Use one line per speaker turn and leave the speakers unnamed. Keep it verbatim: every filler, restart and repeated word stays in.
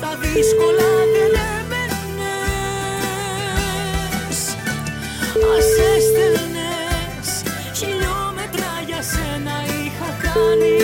στα δύσκολα δεν έμενες. Ας έστελνες χιλιόμετρα για σένα είχα κάνει.